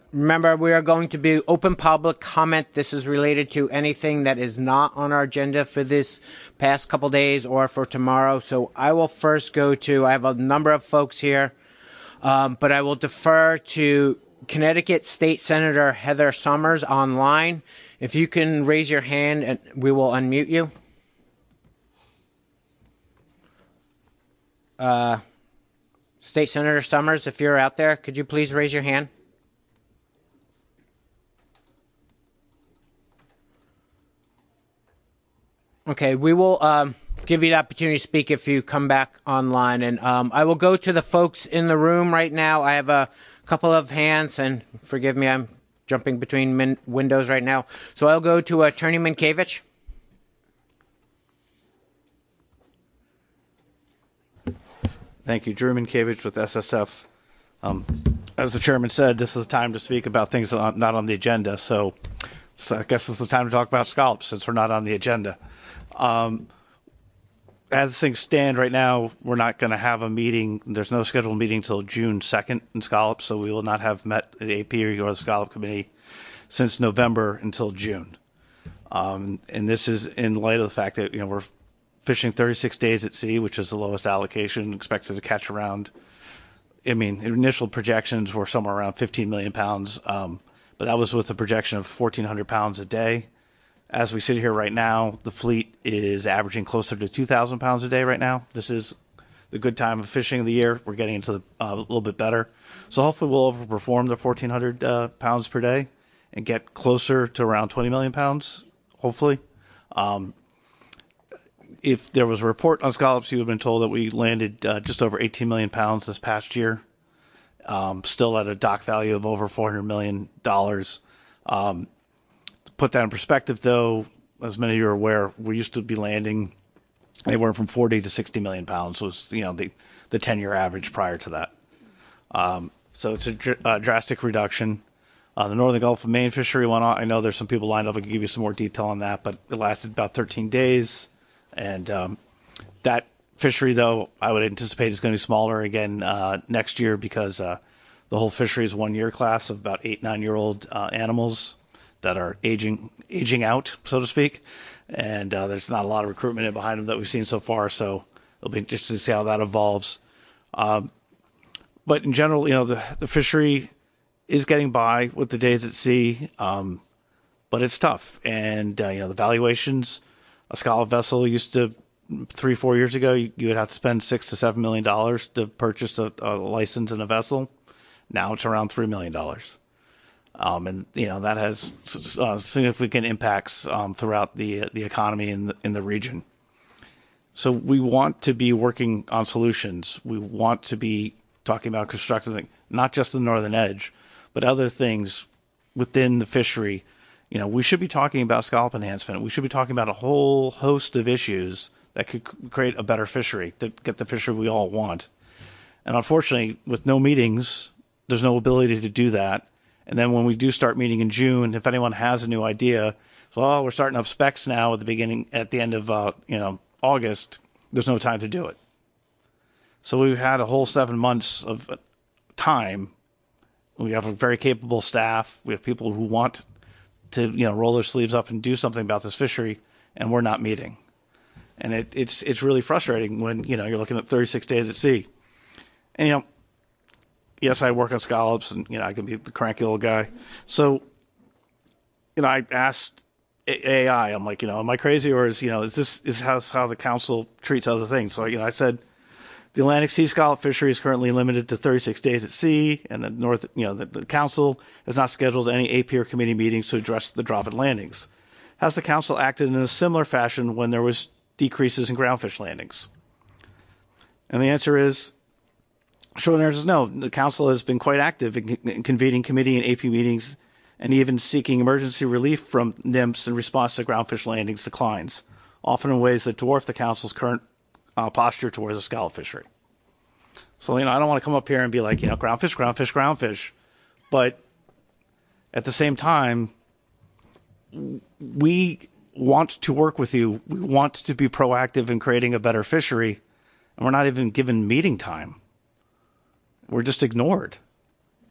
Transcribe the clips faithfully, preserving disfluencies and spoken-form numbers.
Remember, we are going to be open public comment. This is related to anything that is not on our agenda for this past couple days or for tomorrow. So I will first go to, I have a number of folks here, um, but I will defer to Connecticut State Senator Heather Summers online. If you can raise your hand, and we will unmute you. Uh, State Senator Summers, if you're out there, could you please raise your hand? Okay, we will um, give you the opportunity to speak if you come back online. And um, I will go to the folks in the room right now. I have a couple of hands, and forgive me, I'm jumping between min- windows right now. So I'll go to Attorney Minkiewicz. Thank you. Drew Minkiewicz with S S F. Um, as the chairman said, this is the time to speak about things not on the agenda. So, so I guess it's the time to talk about scallops since we're not on the agenda. Um, as things stand right now, we're not going to have a meeting. There's no scheduled meeting until June second in scallops, so we will not have met the A P or the scallop committee since November until June. Um, and this is in light of the fact that, you know, we're fishing thirty-six days at sea, which is the lowest allocation, expected to catch around, I mean, initial projections were somewhere around fifteen million pounds, um, but that was with a projection of fourteen hundred pounds a day. As we sit here right now, the fleet is averaging closer to two thousand pounds a day right now. This is the good time of fishing of the year. We're getting into the, uh, a little bit better. So hopefully we'll overperform the fourteen hundred uh, pounds per day and get closer to around twenty million pounds, hopefully. Um, if there was a report on scallops, you would have been told that we landed uh, just over eighteen million pounds this past year, um, still at a dock value of over four hundred million dollars. Um, Put that in perspective, though, as many of you are aware, we used to be landing anywhere from forty to sixty million pounds was, you know, the, the ten-year average prior to that. Um, so it's a dr- uh, drastic reduction. Uh, the Northern Gulf of Maine fishery went on. I know there's some people lined up. I can give you some more detail on that, but it lasted about thirteen days. And um, that fishery, though, I would anticipate is going to be smaller again uh, next year because uh, the whole fishery is one-year class of about eight, nine-year-old uh, animals that are aging aging out, so to speak, and uh, there's not a lot of recruitment in behind them that we've seen so far. So it'll be interesting to see how that evolves. Um, but in general, you know, the the fishery is getting by with the days at sea, um, but it's tough. And uh, you know, the valuations, a scallop vessel used to three four years ago, you, you would have to spend six to seven million dollars to purchase a, a license and a vessel. Now it's around three million dollars. Um, and you know that has uh, significant impacts um, throughout the the economy in the, in the region. So we want to be working on solutions. We want to be talking about constructive things, not just the northern edge, but other things within the fishery. You know, we should be talking about scallop enhancement. We should be talking about a whole host of issues that could create a better fishery to get the fishery we all want. And unfortunately, with no meetings, there's no ability to do that. And then when we do start meeting in June, if anyone has a new idea, so oh, we're starting to have specs now at the beginning, at the end of uh, you know August. There's no time to do it. So we've had a whole seven months of time. We have a very capable staff. We have people who want to you know roll their sleeves up and do something about this fishery, and we're not meeting. And it, it's it's really frustrating when you know you're looking at thirty-six days at sea, and you know. Yes, I work on scallops, and you know I can be the cranky old guy. So, you know, I asked A I, I'm like, you know, am I crazy, or is you know, is this is how how the council treats other things? So, you know, I said the Atlantic sea scallop fishery is currently limited to thirty-six days at sea, and the North, you know, the, the council has not scheduled any A P or committee meetings to address the drop in landings. Has the council acted in a similar fashion when there was decreases in groundfish landings? And the answer is. Short answer is no. The council has been quite active in, in convening committee and A P meetings and even seeking emergency relief from N I M S in response to groundfish landings declines, often in ways that dwarf the council's current uh, posture towards the scallop fishery. So, you know, I don't want to come up here and be like, you know, groundfish, groundfish, groundfish. But at the same time, we want to work with you. We want to be proactive in creating a better fishery, and we're not even given meeting time. We're just ignored.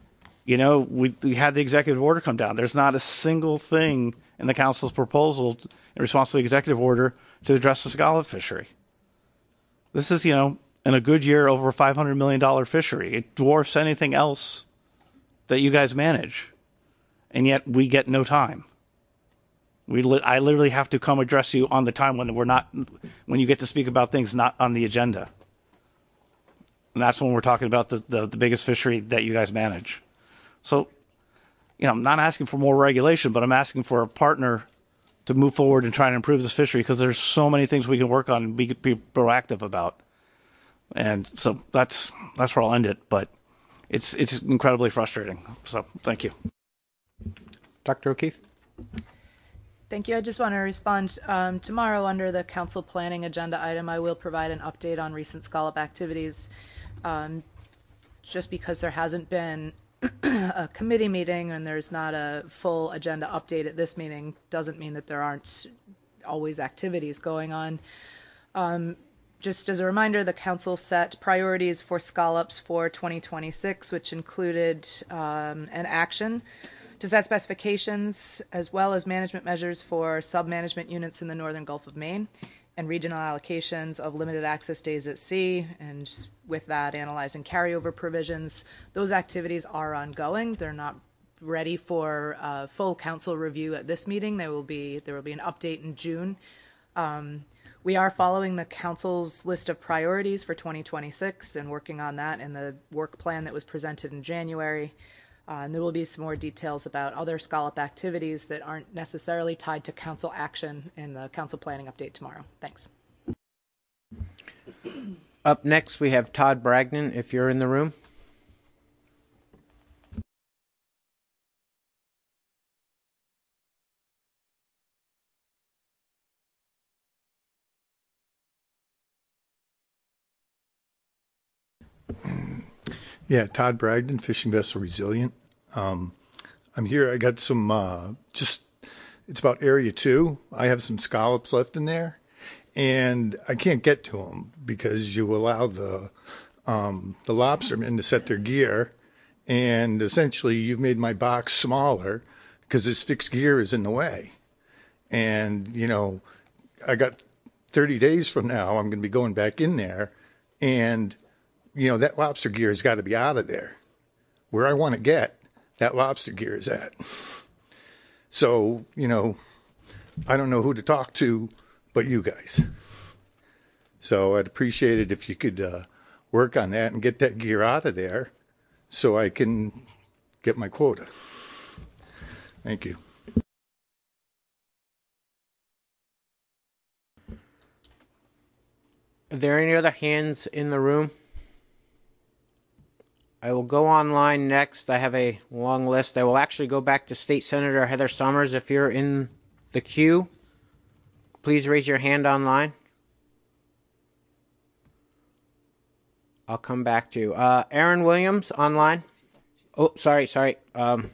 You know, we, we had the executive order come down. There's not a single thing in the council's proposal in response to the executive order to address the scallop fishery. This is, you know, in a good year, over a five hundred million dollars fishery. It dwarfs anything else that you guys manage. And yet we get no time. We li- I literally have to come address you on the time when we're not, when you get to speak about things not on the agenda. And that's when we're talking about the, the, the biggest fishery that you guys manage. So, you know, I'm not asking for more regulation, but I'm asking for a partner to move forward and try and improve this fishery, because there's so many things we can work on and be, be proactive about. And so that's that's where I'll end it. But it's it's incredibly frustrating. So thank you. Doctor O'Keefe? Thank you. I just want to respond. Um, tomorrow, under the council planning agenda item, I will provide an update on recent scallop activities. Um, just because there hasn't been a committee meeting and there's not a full agenda update at this meeting doesn't mean that there aren't always activities going on. Um, just as a reminder, the council set priorities for scallops for twenty twenty-six, which included um, an action to set specifications as well as management measures for sub-management units in the northern Gulf of Maine and regional allocations of limited access days at sea, and with that, analyzing carryover provisions. Those activities are ongoing. They're not ready for uh, full council review at this meeting. There will be there will be an update in June. Um, we are following the council's list of priorities for twenty twenty-six and working on that in the work plan that was presented in January. Uh, and there will be some more details about other scallop activities that aren't necessarily tied to council action in the council planning update tomorrow. Thanks. Up next, we have Todd Bragdon, if you're in the room. Yeah, Todd Bragdon, Fishing Vessel Resilient. Um, I'm here. I got some, uh, just, it's about area two. I have some scallops left in there, and I can't get to them because you allow the, um, the lobstermen to set their gear, and essentially you've made my box smaller because this fixed gear is in the way. And, you know, I got thirty days from now, I'm going to be going back in there, and you know, that lobster gear has got to be out of there. Where I want to get, that lobster gear is at. So, you know, I don't know who to talk to but you guys. So I'd appreciate it if you could uh, work on that and get that gear out of there so I can get my quota. Thank you. Are there any other hands in the room? I will go online next. I have a long list. I will actually go back to State Senator Heather Summers. If you're in the queue, please raise your hand online. I'll come back to you. Uh, Aaron Williams online. Oh, sorry, sorry. Um,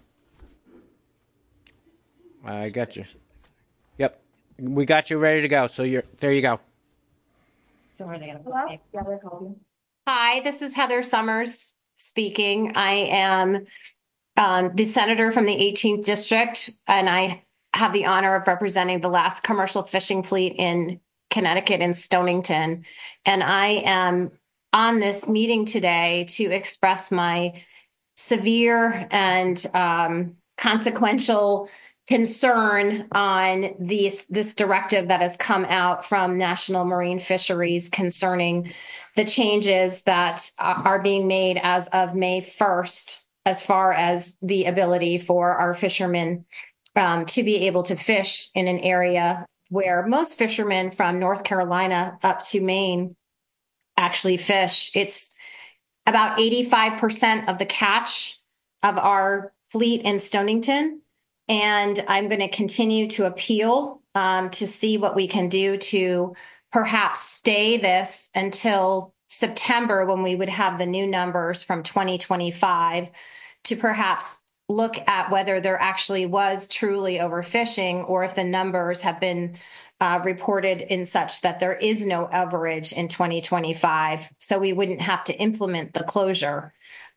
I got you. Yep, we got you ready to go. So you're there. You go. So are they gonna Hello? Yeah, they're calling. Hi, this is Heather Summers speaking. I am um, the senator from the eighteenth district, and I have the honor of representing the last commercial fishing fleet in Connecticut in Stonington. And I am on this meeting today to express my severe and um, consequential concern on this this directive that has come out from National Marine Fisheries concerning the changes that are being made as of May first, as far as the ability for our fishermen um, to be able to fish in an area where most fishermen from North Carolina up to Maine actually fish. It's about eighty-five percent of the catch of our fleet in Stonington. And I'm going to continue to appeal um, to see what we can do to perhaps stay this until September, when we would have the new numbers from twenty twenty-five, to perhaps look at whether there actually was truly overfishing, or if the numbers have been uh, reported in such that there is no overage in twenty twenty-five, so we wouldn't have to implement the closure.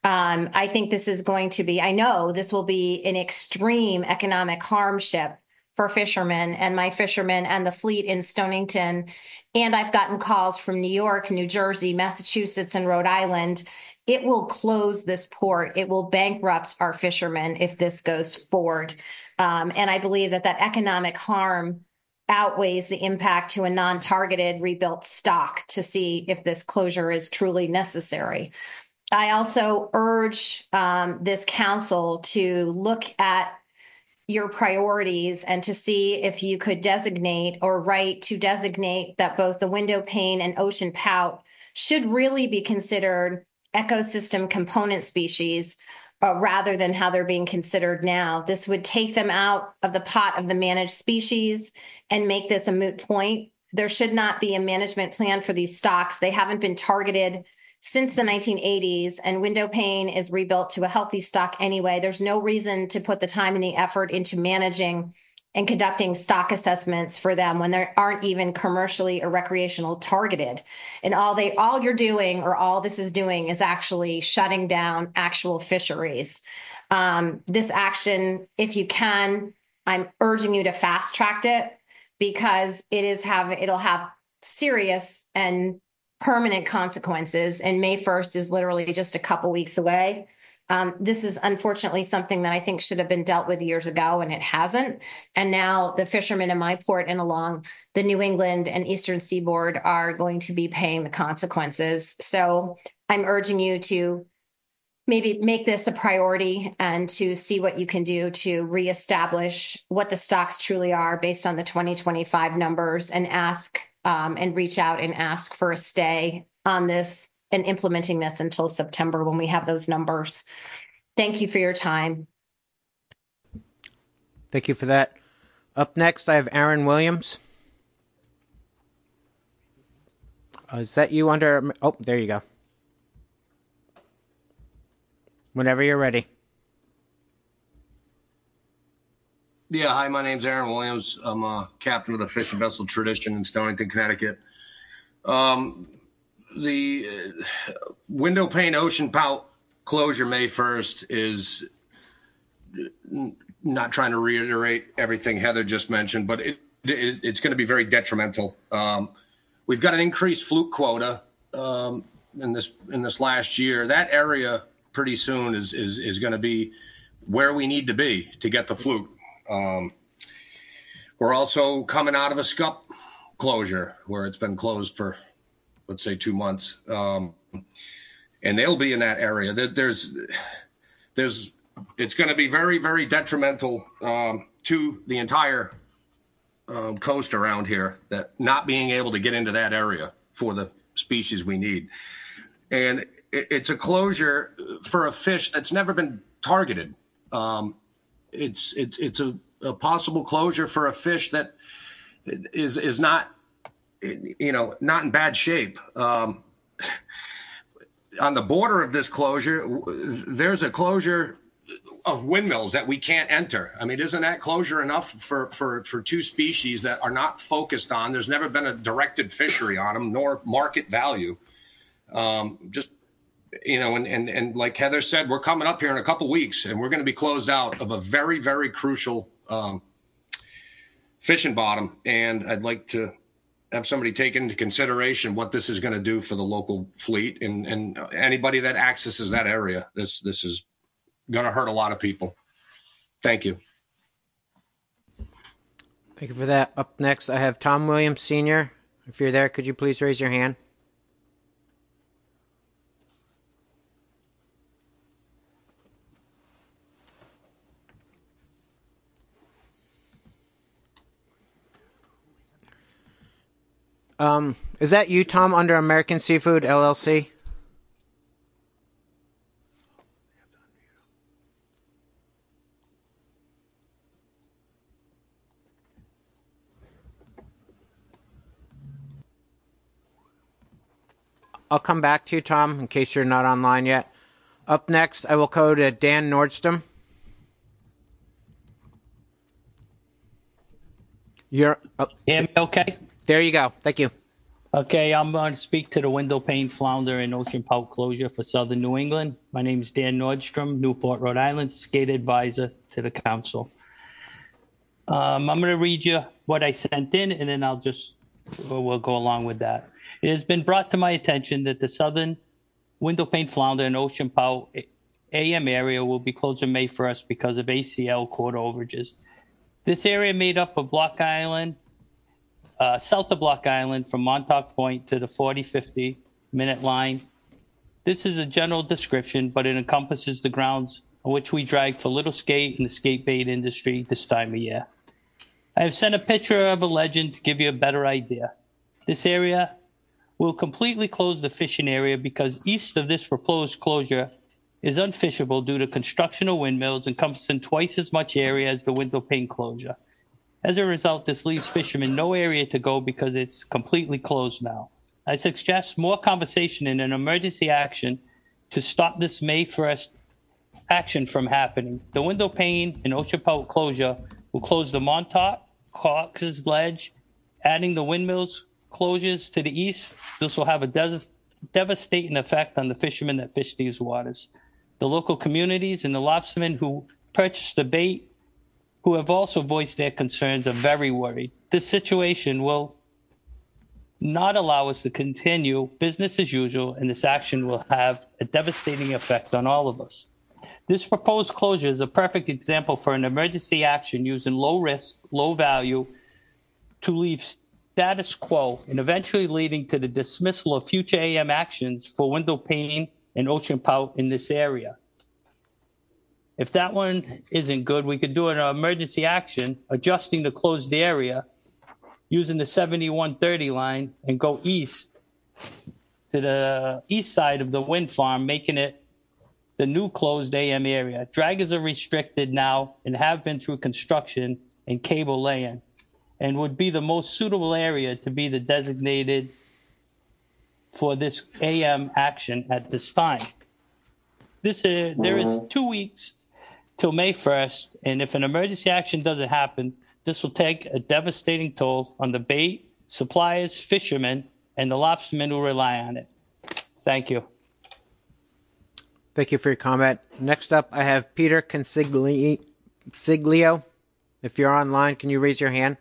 Um, I think this is going to be, I know this will be an extreme economic harm ship for fishermen and my fishermen and the fleet in Stonington. And I've gotten calls from New York, New Jersey, Massachusetts, and Rhode Island. It will close this port. It will bankrupt our fishermen if this goes forward. Um, and I believe that that economic harm outweighs the impact to a non-targeted rebuilt stock to see if this closure is truly necessary. I also urge um, this council to look at your priorities and to see if you could designate or write to designate that both the window pane and ocean pout should really be considered ecosystem component species uh, rather than how they're being considered now. This would take them out of the pot of the managed species and make this a moot point. There should not be a management plan for these stocks. They haven't been targeted since the nineteen eighties, and window pane is rebuilt to a healthy stock anyway. There's no reason to put the time and the effort into managing and conducting stock assessments for them when they aren't even commercially or recreational targeted. And all they, all you're doing, or all this is doing, is actually shutting down actual fisheries. Um, this action, if you can, I'm urging you to fast track it, because it is have it'll have serious and permanent consequences, and May first is literally just a couple weeks away. Um, this is unfortunately something that I think should have been dealt with years ago, and it hasn't. And now the fishermen in my port and along the New England and Eastern Seaboard are going to be paying the consequences. So I'm urging you to maybe make this a priority and to see what you can do to reestablish what the stocks truly are based on the twenty twenty-five numbers, and ask um, and reach out and ask for a stay on this and implementing this until September when we have those numbers. Thank you for your time. Thank you for that. Up next, I have Aaron Williams. Uh, is that you under? Oh, there you go. Whenever you're ready. Yeah, hi, my name's Aaron Williams. I'm a captain of the Fishing Vessel Tradition in Stonington, Connecticut. Um, the uh, window pane ocean pout closure May first is n- not trying to reiterate everything Heather just mentioned, but it, it, it's going to be very detrimental. Um, we've got an increased fluke quota um, in this in this last year. That area pretty soon is is is going to be where we need to be to get the fluke. Um, we're also coming out of a scup closure where it's been closed for, let's say, two months, um, and they'll be in that area. There, there's, there's, it's going to be very, very detrimental um, to the entire um, coast around here, that not being able to get into that area for the species we need, and it, it's a closure for a fish that's never been targeted. Um, It's it's it's a, a possible closure for a fish that is is not, you know, not in bad shape. Um, on the border of this closure, there's a closure of windmills that we can't enter. I mean, isn't that closure enough for for for two species that are not focused on? There's never been a directed fishery on them, nor market value. Um, just. You know, and, and, and like Heather said, we're coming up here in a couple weeks, and we're going to be closed out of a very, very crucial um, fishing bottom. And I'd like to have somebody take into consideration what this is going to do for the local fleet and, and anybody that accesses that area. This this is going to hurt a lot of people. Thank you. Thank you for that. Up next, I have Tom Williams, Senior If you're there, could you please raise your hand? Um, is that you, Tom, under American Seafood, L L C? I'll come back to you, Tom, in case you're not online yet. Up next, I will go to Dan Nordstrom. You're... Oh, Hear me okay? there you go. Thank you. Okay, I'm going to speak to the window pane flounder and ocean pout closure for Southern New England. My name is Dan Nordstrom, Newport, Rhode Island, skate advisor to the council. Um, I'm going to read you what I sent in, and then I'll just, we'll, we'll go along with that. It has been brought to my attention that the Southern window pane flounder and ocean pout A M area will be closed on May first because of A C L court overages. This area made up of Block Island, Uh, south of Block Island from Montauk Point to the forty fifty minute line. This is a general description, but it encompasses the grounds on which we drag for little skate in the skate bait industry this time of year. I have sent a picture of a legend to give you a better idea. This area will completely close the fishing area because east of this proposed closure is unfishable due to construction of windmills encompassing twice as much area as the window pane closure. As a result, this leaves fishermen no area to go because it's completely closed now. I suggest more conversation and an emergency action to stop this May first action from happening. The window pane and ocean pout closure will close the Montauk, Cox's Ledge, adding the windmills closures to the east. This will have a dev- devastating effect on the fishermen that fish these waters. The local communities and the lobstermen who purchase the bait, who have also voiced their concerns, are very worried. This situation will not allow us to continue business as usual, and this action will have a devastating effect on all of us. This proposed closure is a perfect example for an emergency action using low risk, low value to leave status quo and eventually leading to the dismissal of future A M actions for window pane and ocean pout in this area. If that one isn't good, we could do an emergency action adjusting the closed area using the seventy-one thirty line and go east to the east side of the wind farm, making it the new closed A M area. Draggers are restricted now and have been through construction and cable laying, and would be the most suitable area to be the designated for this A M action at this time. This is, there is two weeks till May first, and if an emergency action doesn't happen, this will take a devastating toll on the bait, suppliers, fishermen, and the lobstermen who rely on it. Thank you. Thank you for your comment. Next up, I have Peter Consiglio. If you're online, can you raise your hand?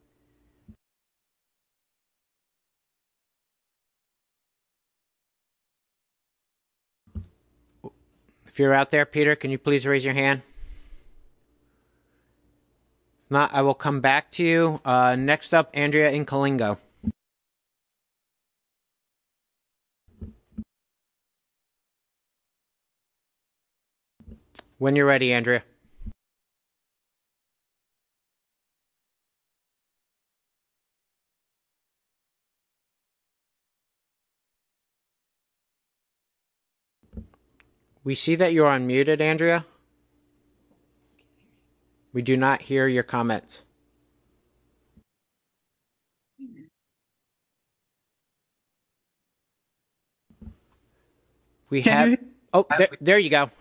If you're out there, Peter, can you please raise your hand? If not, I will come back to you. Uh, next up, Andrea Incolingo. When you're ready, Andrea. We see that you're unmuted, Andrea. We do not hear your comments. We Can have... you... Oh, there, there you go.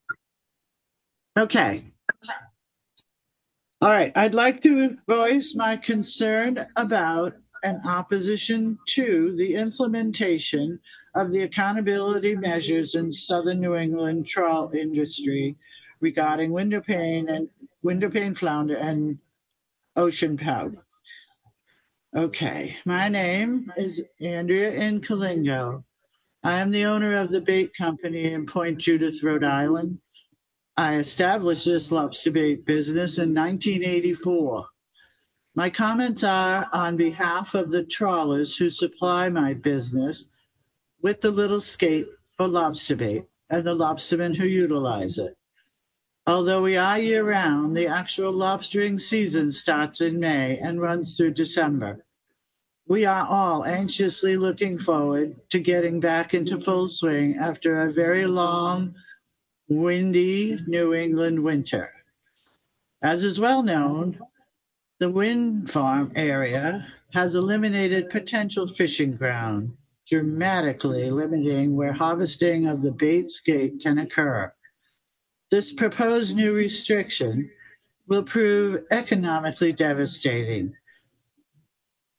Okay. All right. I'd like to voice my concern about an opposition to the implementation of the accountability measures in Southern New England trawl industry regarding window pane and window pane flounder and ocean pout. Okay. My name is Andrea Incolingo. I am the owner of the bait company in Point Judith, Rhode Island. I established this lobster bait business in nineteen eighty-four. My comments are on behalf of the trawlers who supply my business with the little skate for lobster bait and the lobstermen who utilize it. Although we are year-round, the actual lobstering season starts in May and runs through December. We are all anxiously looking forward to getting back into full swing after a very long, windy New England winter. As is well known, the wind farm area has eliminated potential fishing ground, dramatically limiting where harvesting of the bait skate can occur. This proposed new restriction will prove economically devastating.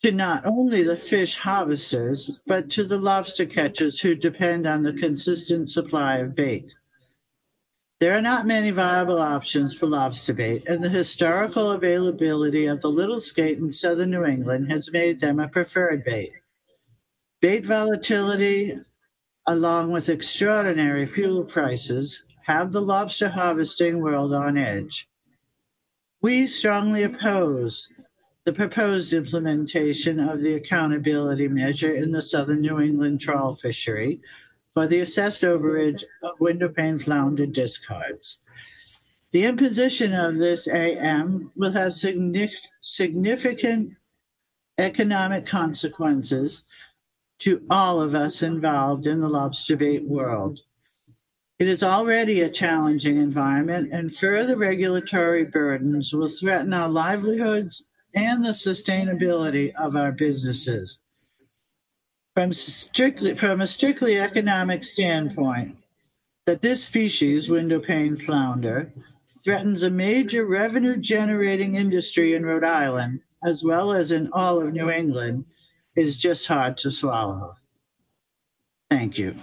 to not only the fish harvesters, but to the lobster catchers who depend on the consistent supply of bait. There are not many viable options for lobster bait, and the historical availability of the little skate in southern New England has made them a preferred bait. Bait volatility, along with extraordinary fuel prices, have the lobster harvesting world on edge. We strongly oppose the proposed implementation of the accountability measure in the southern New England trawl fishery for the assessed overage of windowpane flounder discards. The imposition of this A M will have significant economic consequences to all of us involved in the lobster bait world. It is already a challenging environment, and further regulatory burdens will threaten our livelihoods and the sustainability of our businesses. From strictly from a strictly economic standpoint, that this species, windowpane flounder, threatens a major revenue-generating industry in Rhode Island, as well as in all of New England, is just hard to swallow. Thank you.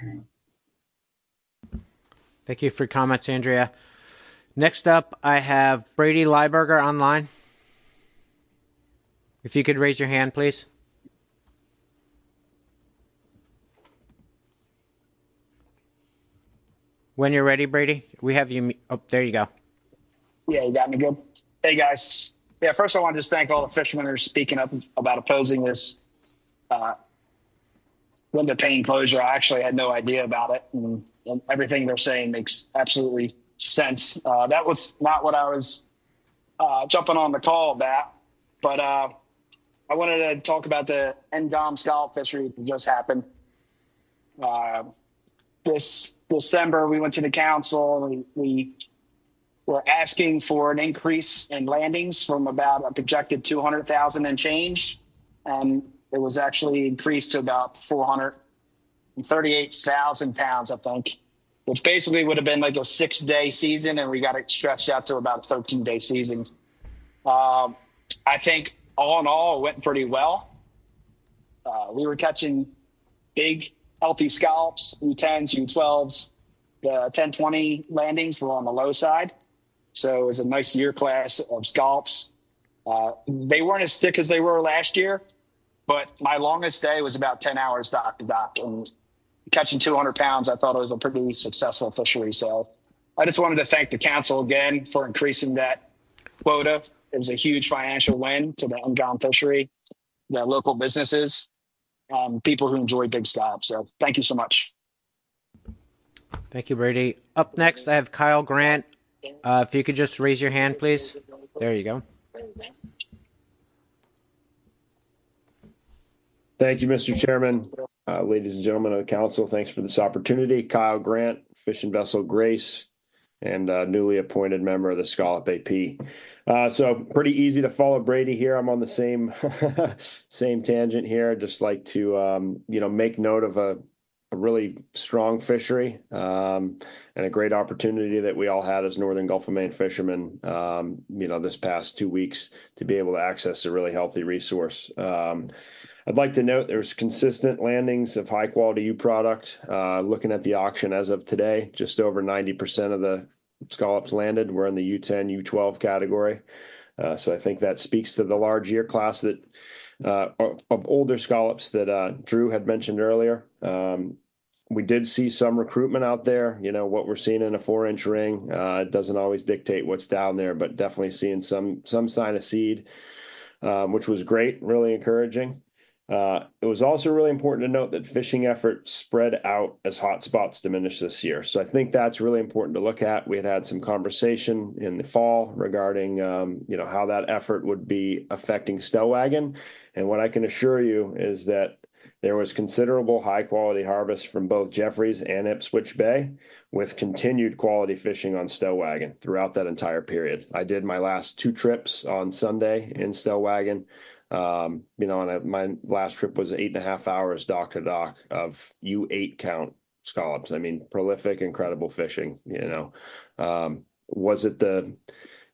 Thank you for your comments, Andrea. Next up, I have Brady Lieberger online. If you could raise your hand, please. When you're ready, Brady, we have you. Oh, there you go. Yeah, you got me good. Hey, guys. Yeah, first I want to just thank all the fishermen who are speaking up about opposing this uh, window pane closure. I actually had no idea about it, and, and everything they're saying makes absolutely sense. Uh, that was not what I was uh, jumping on the call about, but uh, I wanted to talk about the N D O M scallop fishery that just happened. Uh, this December, we went to the council and we, we were asking for an increase in landings from about a projected two hundred thousand and change. And it was actually increased to about four hundred thirty-eight thousand pounds, I think, which basically would have been like a six day season. And we got it stretched out to about a thirteen day season. Um, I think all in all, it went pretty well. Uh, we were catching big, healthy scallops, U tens, U twelves. The ten twenty landings were on the low side. So it was a nice year class of scallops. Uh, they weren't as thick as they were last year, but my longest day was about ten hours dock to dock. And catching two hundred pounds, I thought it was a pretty successful fishery. So I just wanted to thank the council again for increasing that quota. It was a huge financial win to the N D O M fishery, the local businesses, um, people who enjoy big scallops. So thank you so much. Thank you, Brady. Up next, I have Kyle Grant. Uh, if you could just raise your hand, please. There you go. Thank you, Mister Chairman. Uh, ladies and gentlemen of the council, thanks for this opportunity. Kyle Grant, Fishing Vessel Grace, and uh, newly appointed member of the Scallop A P. Uh, so pretty easy to follow Brady here. I'm on the same same tangent here. I'd just like to um, you know make note of a, a really strong fishery um, and a great opportunity that we all had as Northern Gulf of Maine fishermen. Um, you know, this past two weeks to be able to access a really healthy resource. Um, I'd like to note there's consistent landings of high quality U product. Uh, looking at the auction as of today, just over ninety percent of the scallops landed were in the U ten, U twelve category. Uh, so I think that speaks to the large year class that uh, of older scallops that uh, Drew had mentioned earlier. Um, we did see some recruitment out there. You know, what we're seeing in a four inch ring, uh, it doesn't always dictate what's down there, but definitely seeing some, some sign of seed, um, which was great, really encouraging. Uh, it was also really important to note that fishing effort spread out as hotspots diminished this year. So I think that's really important to look at. We had had some conversation in the fall regarding, um, you know, how that effort would be affecting Stellwagen. And what I can assure you is that there was considerable high quality harvest from both Jeffreys and Ipswich Bay, with continued quality fishing on Stellwagen throughout that entire period. I did my last two trips on Sunday in Stellwagen. Um, you know, and I, my last trip was eight and a half hours dock to dock of U eight count scallops. I mean, prolific, incredible fishing, you know. Um, was it the,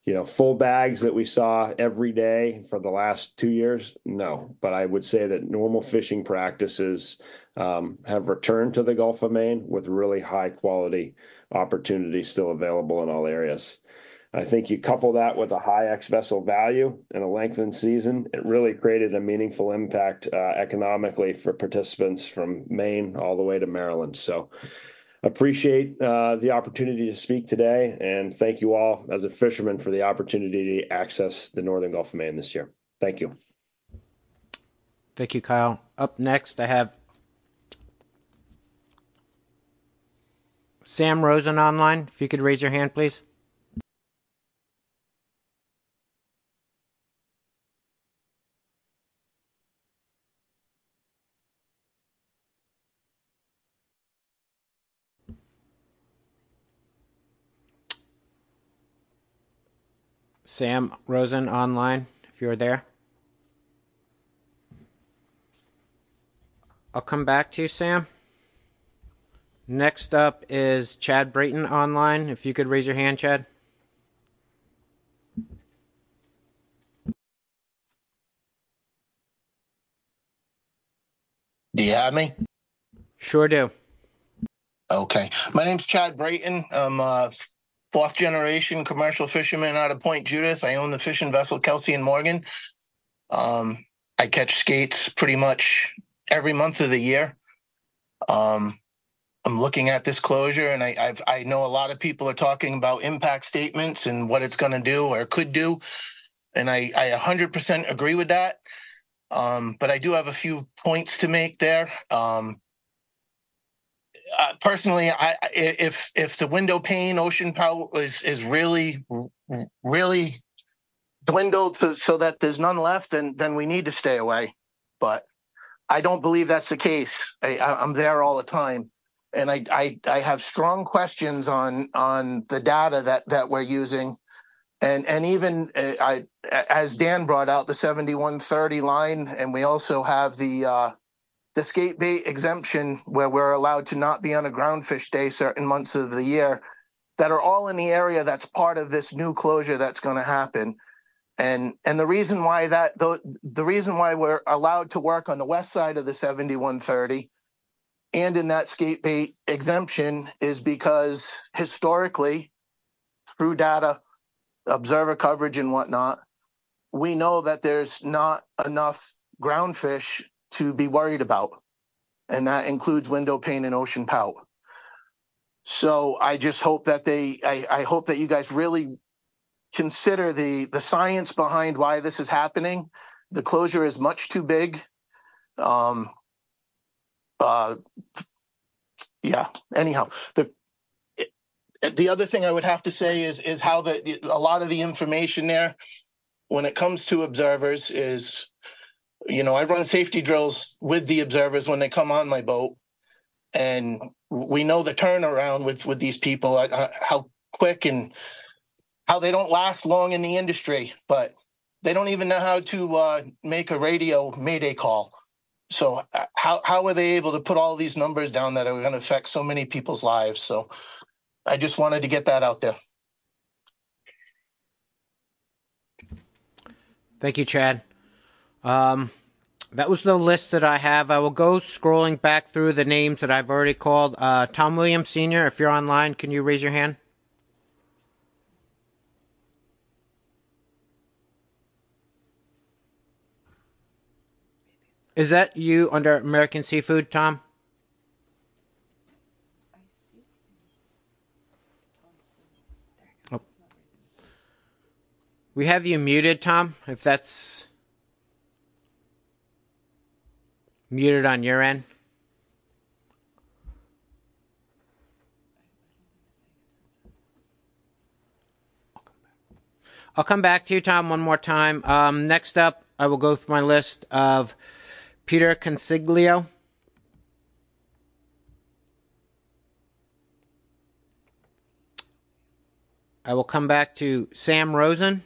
you know, full bags that we saw every day for the last two years? No, but I would say that normal fishing practices um, have returned to the Gulf of Maine with really high quality opportunities still available in all areas. I think you couple that with a high ex-vessel value and a lengthened season, it really created a meaningful impact uh, economically for participants from Maine all the way to Maryland. So appreciate uh, the opportunity to speak today, and thank you all as a fisherman for the opportunity to access the Northern Gulf of Maine this year. Thank you. Thank you, Kyle. Up next, I have Sam Rosen online. If you could raise your hand, please. Sam Rosen online, if you're there. I'll come back to you, Sam. Next up is Chad Brayton online. If you could raise your hand, Chad. Do you have me? Sure do. Okay. My name's Chad Brayton. I'm a fourth generation commercial fisherman out of Point Judith. I own the fishing vessel Kelsey and Morgan. Um, I catch skates pretty much every month of the year. Um, I'm looking at this closure, and I I've, I know a lot of people are talking about impact statements and what it's going to do or could do, and I, I one hundred percent agree with that. Um, but I do have a few points to make there. Um, uh, personally, I if if the window pane ocean pout is is really really dwindled to, so that there's none left, then then we need to stay away. But I don't believe that's the case. I, I'm there all the time, and I, I I have strong questions on on the data that that we're using, and and even uh, I as Dan brought out the seventy-one thirty line, and we also have the uh, the skate bait exemption where we're allowed to not be on a groundfish day certain months of the year, that are all in the area that's part of this new closure that's going to happen. And and the reason why that the, the reason why we're allowed to work on the west side of the seventy-one thirty and in that skate bait exemption is because historically, through data, observer coverage and whatnot, we know that there's not enough groundfish to be worried about. And that includes window pane and ocean pout. So I just hope that they I, I hope that you guys really consider the the science behind why this is happening. The closure is much too big. Um, uh, yeah. Anyhow, the the other thing I would have to say is is how the a lot of the information there, when it comes to observers, is, you know, I run safety drills with the observers when they come on my boat, and we know the turnaround with with these people, uh, how quick and how they don't last long in the industry, but they don't even know how to uh, make a radio mayday call. So uh, how how are they able to put all these numbers down that are going to affect so many people's lives? So I just wanted to get that out there. Thank you, Chad. Um, that was the list that I have. I will go scrolling back through the names that I've already called. Uh, Tom Williams Senior, if you're online, can you raise your hand? Is that you under American Seafood, Tom? Oh. We have you muted, Tom, if that's muted on your end. I'll come back to you, Tom, one more time. Um, next up, I will go through my list of Peter Consiglio. I will come back to Sam Rosen.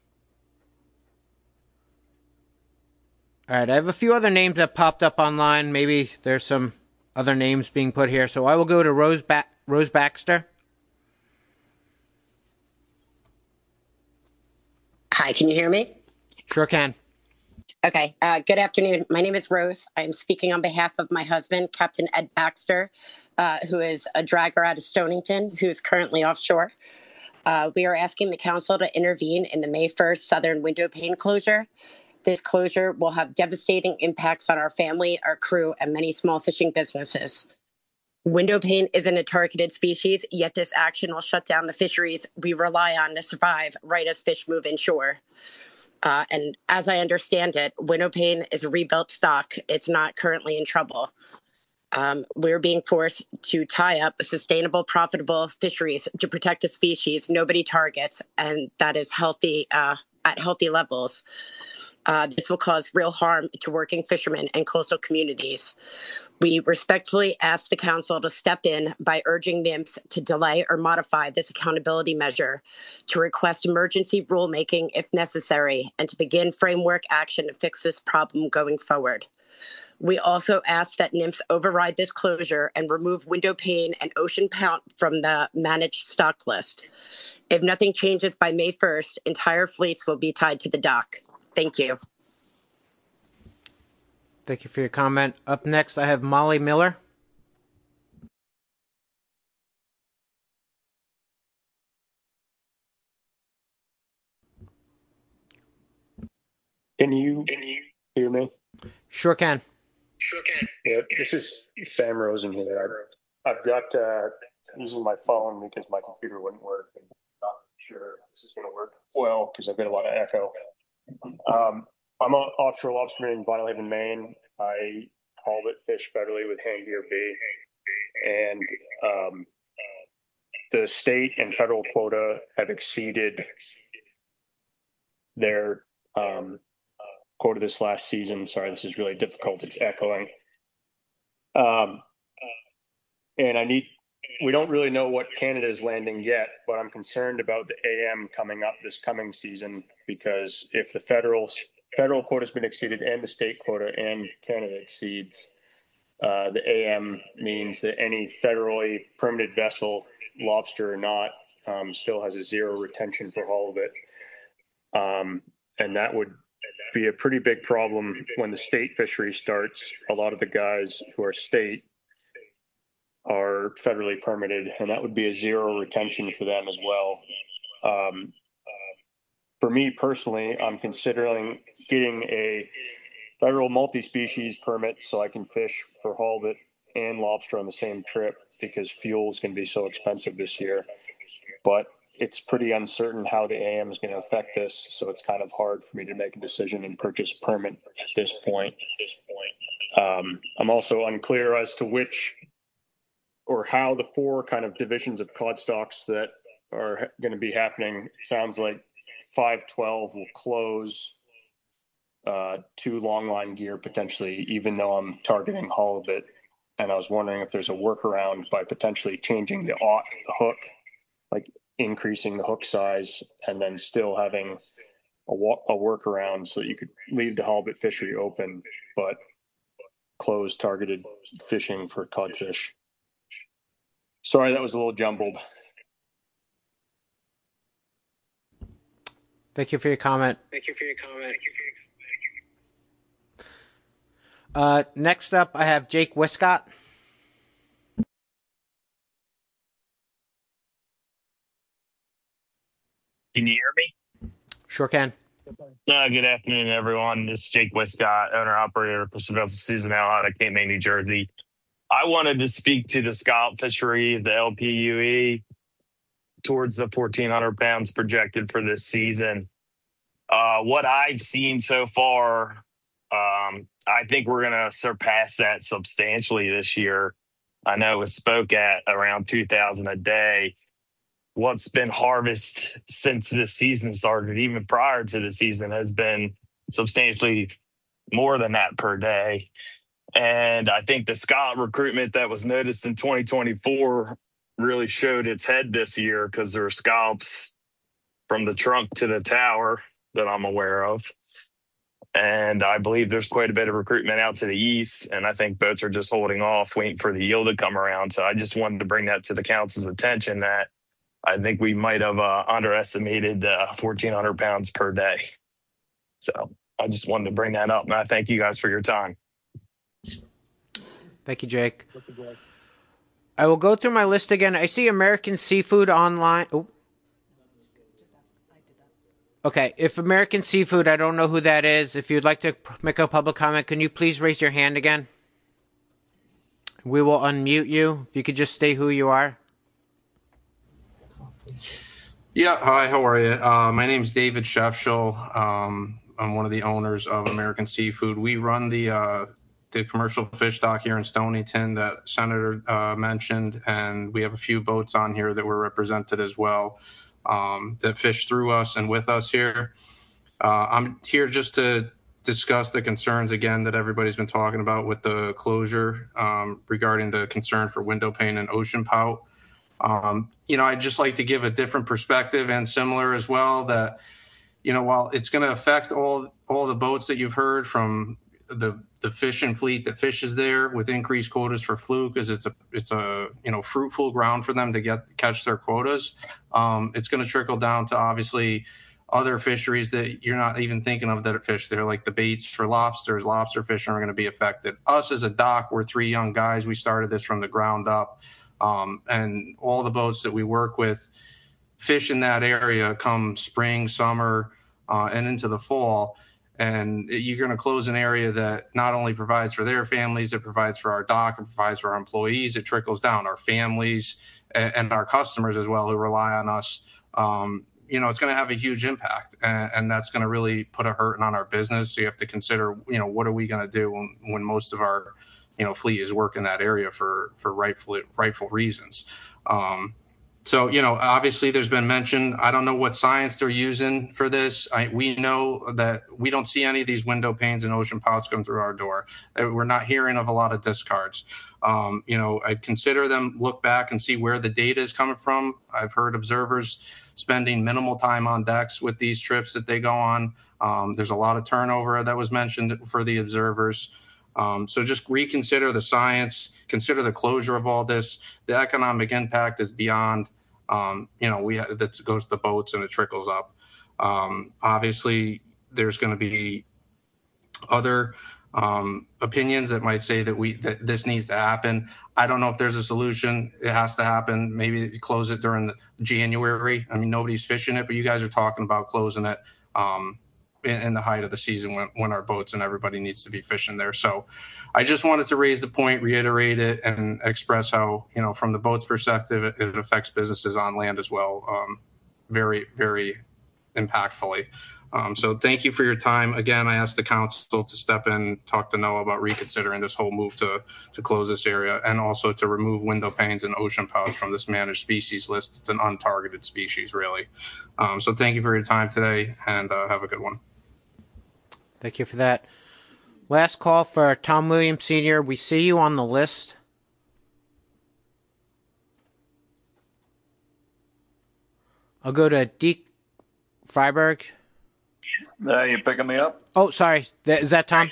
All right, I have a few other names that popped up online. Maybe there's some other names being put here. So I will go to Rose, ba- Rose Baxter. Hi, can you hear me? Sure can. Okay. Uh, good afternoon. My name is Rose. I'm speaking on behalf of my husband, Captain Ed Baxter, uh, who is a dragger out of Stonington, who is currently offshore. Uh, we are asking the council to intervene in the May first southern window pane closure. This closure will have devastating impacts on our family, our crew, and many small fishing businesses. Window pane isn't a targeted species, yet this action will shut down the fisheries we rely on to survive right as fish move inshore. Uh, and as I understand it, window pane is a rebuilt stock. It's not currently in trouble. Um, we're being forced to tie up sustainable, profitable fisheries to protect a species nobody targets, and that is healthy uh, at healthy levels. Uh, this will cause real harm to working fishermen and coastal communities. We respectfully ask the council to step in by urging N I M S to delay or modify this accountability measure, to request emergency rulemaking if necessary, and to begin framework action to fix this problem going forward. We also ask that N I M S override this closure and remove window pane and ocean pout from the managed stock list. If nothing changes by May first, entire fleets will be tied to the dock. Thank you. Thank you for your comment. Up next, I have Molly Miller. Can you, can you hear me? Sure can. Sure can. Yeah, this is Sam Rosen here. I've, I've got uh, using my phone because my computer wouldn't work. I'm not sure this is going to work well because I've got a lot of echo. Um, I'm an offshore lobsterman in Vinyl Haven, Maine. I halibut fish federally with Hand Gear B, and um, the state and federal quota have exceeded their um, quota this last season. Sorry, this is really difficult. It's echoing. Um, and I need, we don't really know what Canada is landing yet, but I'm concerned about the A M coming up this coming season, because if the federal federal quota has been exceeded and the state quota and Canada exceeds, uh, the A M means that any federally permitted vessel, lobster or not, um, still has a zero retention for halibut. Um, and that would be a pretty big problem when the state fishery starts. A lot of the guys who are state are federally permitted, and that would be a zero retention for them as well. Um, for me personally, I'm considering getting a federal multi-species permit so I can fish for halibut and lobster on the same trip, because fuel is going to be so expensive this year. But it's pretty uncertain how the A M is going to affect this, so it's kind of hard for me to make a decision and purchase a permit at this point. Um, I'm also unclear as to which or how the four kind of divisions of cod stocks that are going to be happening. It sounds like five twelve will close, uh, two longline gear potentially, even though I'm targeting halibut. And I was wondering if there's a workaround by potentially changing the aught, the hook, like increasing the hook size, and then still having a, a workaround so that you could leave the halibut fishery open, but close targeted fishing for codfish. Sorry, that was a little jumbled. Thank you for your comment. Thank you for your comment. Uh, next up, I have Jake Wiscott. Can you hear me? Sure can. Uh, good afternoon, everyone. This is Jake Wiscott, owner-operator of Fishing Vessel Susan L out of Cape May, New Jersey. I wanted to speak to the scallop fishery, the L P U E, towards the fourteen hundred pounds projected for this season. Uh, what I've seen so far, um, I think we're going to surpass that substantially this year. I know it was spoke at around two thousand a day. What's been harvested since this season started, even prior to the season, has been substantially more than that per day. And I think the scallop recruitment that was noticed in twenty twenty-four really showed its head this year, because there were scallops from the trunk to the tower that I'm aware of. And I believe there's quite a bit of recruitment out to the east. And I think boats are just holding off, waiting for the yield to come around. So I just wanted to bring that to the council's attention, that I think we might have uh, underestimated uh, fourteen hundred pounds per day. So I just wanted to bring that up, and I thank you guys for your time. Thank you, Jake. I will go through my list again. I see American Seafood online. Oh. Okay, if American Seafood, I don't know who that is. If you'd like to make a public comment, can you please raise your hand again? We will unmute you. If you could just stay who you are. Yeah, hi, how are you? Uh, my name's David Shefschel. Um, I'm one of the owners of American Seafood. We run the uh, the commercial fish dock here in Stonington that Senator uh, mentioned, and we have a few boats on here that were represented as well um, that fish through us and with us here. Uh, I'm here just to discuss the concerns again that everybody's been talking about with the closure um, regarding the concern for window pane and ocean pout. Um, you know, I'd just like to give a different perspective and similar as well that, you know, while it's going to affect all all the boats that you've heard from the the fishing fleet that fishes there with increased quotas for fluke, because it's a it's a you know fruitful ground for them to get catch their quotas. Um, it's going to trickle down to obviously other fisheries that you're not even thinking of that fish there, like the baits for lobsters. Lobster fishing are going to be affected. Us as a dock, we're three young guys. We started this from the ground up. Um, and all the boats that we work with fish in that area come spring, summer, uh, and into the fall. And you're going to close an area that not only provides for their families, it provides for our dock, it provides for our employees, it trickles down our families and, and our customers as well who rely on us. Um, you know, it's going to have a huge impact, and, and that's going to really put a hurting on our business. So you have to consider, you know, what are we going to do when, when most of our you know, fleet is working that area for, for rightful, rightful reasons. Um, so, you know, obviously there's been mention, I don't know what science they're using for this. I, we know that we don't see any of these window panes and ocean pouts come through our door. We're not hearing of a lot of discards. Um, you know, I'd consider them look back and see where the data is coming from. I've heard observers spending minimal time on decks with these trips that they go on. Um, there's a lot of turnover that was mentioned for the observers. Um, so just reconsider the science, consider the closure of all this. The economic impact is beyond, um, you know, we that goes to the boats and it trickles up. Um, obviously, there's going to be other um, opinions that might say that we that this needs to happen. I don't know if there's a solution. It has to happen. Maybe close it during the January. I mean, nobody's fishing it, but you guys are talking about closing it. Um, in the height of the season when, when our boats and everybody needs to be fishing there. So I just wanted to raise the point, reiterate it, and express how, you know, from the boat's perspective, it, it affects businesses on land as well, um, very, very impactfully. Um, so thank you for your time. Again, I asked the council to step in, talk to Noah about reconsidering this whole move to, to close this area and also to remove window panes and ocean pouts from this managed species list. It's an untargeted species, really. Um, so thank you for your time today, and uh, have a good one. Thank you for that. Last call for Tom Williams Senior We see you on the list. I'll go to Deke Freiberg. Uh, you picking me up? Oh, sorry. Is that Tom?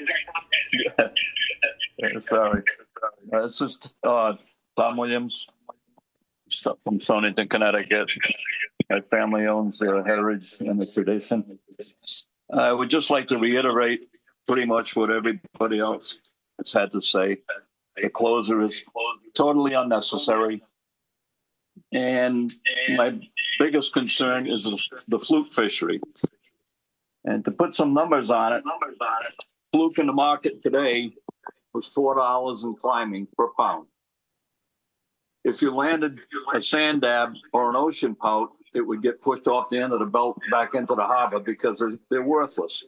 Yeah, sorry. Uh, this is uh, Tom Williams from Stonington, Connecticut. My family owns the heritage and the tradition. I would just like to reiterate pretty much what everybody else has had to say. The closure is totally unnecessary. And my biggest concern is the, the fluke fishery. And to put some numbers on it, fluke in the market today was four dollars and climbing per pound. If you landed a sand dab or an ocean pout, it would get pushed off the end of the belt back into the harbor because they're, they're worthless.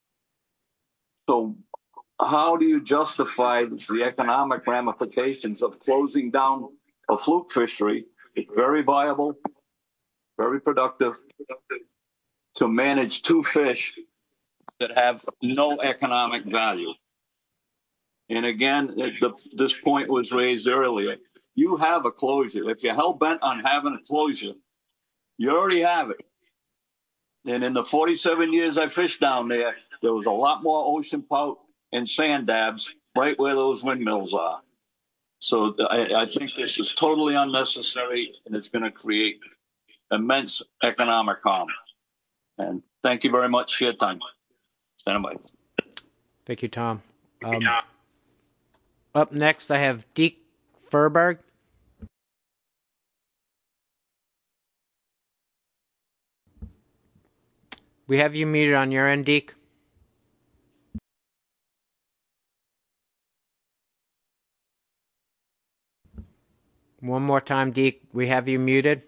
So how do you justify the economic ramifications of closing down a fluke fishery? It's very viable, very productive to manage two fish that have no economic value. And again, the, this point was raised earlier. You have a closure. If you're hell-bent on having a closure, you already have it. And in the forty-seven years I fished down there, there was a lot more ocean pout and sand dabs right where those windmills are. So I, I think this is totally unnecessary, and it's going to create immense economic harm. And thank you very much for your time. Stand by. Thank you, Tom. Um, up next, I have Deke Furberg. We have you muted on your end, Deke. One more time, Deke. We have you muted.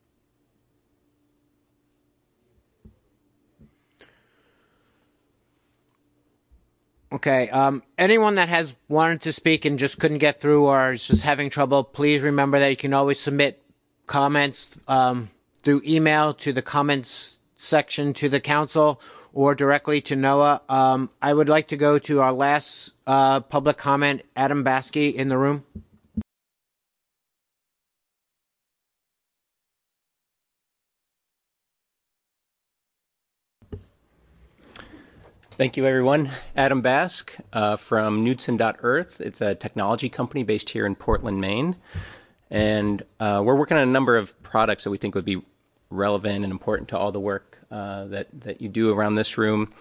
Okay. Um, anyone that has wanted to speak and just couldn't get through or is just having trouble, please remember that you can always submit comments um, through email to the comments section to the council or directly to Noah. Um, I would like to go to our last uh, public comment, Adam Baskey in the room. Thank you, everyone. Adam Bask uh, from Knudsen dot earth. It's a technology company based here in Portland, Maine. And uh, we're working on a number of products that we think would be relevant and important to all the work uh, that, that you do around this room.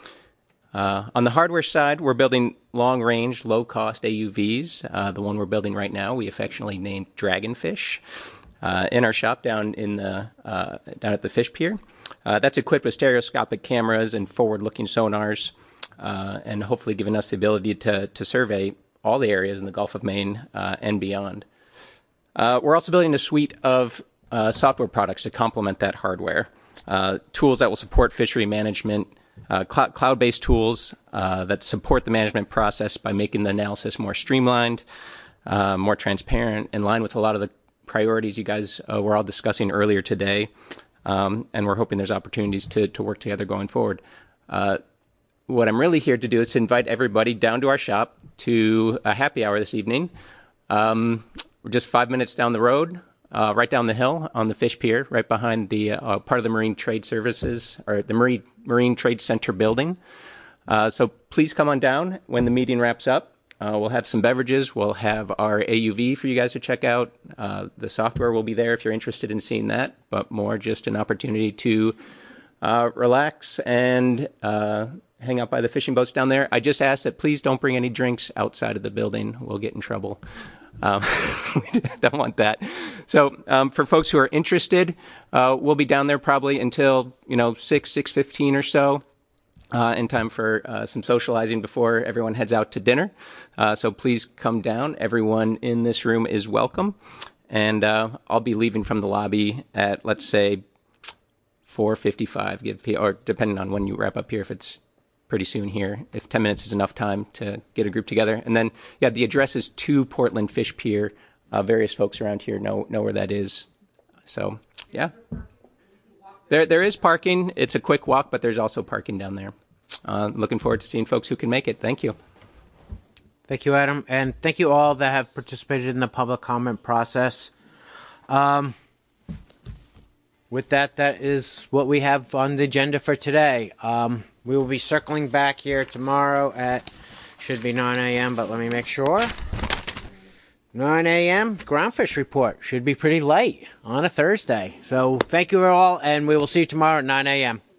Uh, on the hardware side, we're building long-range, low-cost A U Vs. Uh, the one we're building right now, we affectionately named Dragonfish, uh, in our shop down in the uh, down at the Fish Pier. Uh, that's equipped with stereoscopic cameras and forward-looking sonars, uh, and hopefully giving us the ability to to survey all the areas in the Gulf of Maine uh, and beyond. Uh, we're also building a suite of uh, software products to complement that hardware. Uh, tools that will support fishery management, uh, cl- cloud-based tools uh, that support the management process by making the analysis more streamlined, uh, more transparent, in line with a lot of the priorities you guys uh, were all discussing earlier today. Um, and we're hoping there's opportunities to, to work together going forward. Uh, what I'm really here to do is to invite everybody down to our shop to a happy hour this evening. Um, we're just five minutes down the road, uh, right down the hill on the Fish Pier, right behind the uh, part of the Marine Trade Services, or the Marine, Marine Trade Center building. Uh, so please come on down when the meeting wraps up. Uh, we'll have some beverages. We'll have our A U V for you guys to check out. Uh, the software will be there if you're interested in seeing that, but more just an opportunity to uh, relax and uh, hang out by the fishing boats down there. I just ask that please don't bring any drinks outside of the building. We'll get in trouble. Um, we don't want that. So um, for folks who are interested, uh, we'll be down there probably until, you know, six, six fifteen or so. Uh, in time for uh, some socializing before everyone heads out to dinner. Uh, so please come down. Everyone in this room is welcome. And uh, I'll be leaving from the lobby at, let's say, four fifty-five, give or depending on when you wrap up here, if it's pretty soon here, if ten minutes is enough time to get a group together. And then, yeah, the address is two Portland Fish Pier. Uh, various folks around here know know where that is. So, yeah. There, there is parking. It's a quick walk, but there's also parking down there. Uh, looking forward to seeing folks who can make it. Thank you. Thank you, Adam. And thank you all that have participated in the public comment process. Um, with that, that is what we have on the agenda for today. Um, we will be circling back here tomorrow at, should be nine a.m., but let me make sure. nine a.m. Groundfish report. Should be pretty light on a Thursday. So thank you all, and we will see you tomorrow at nine a.m.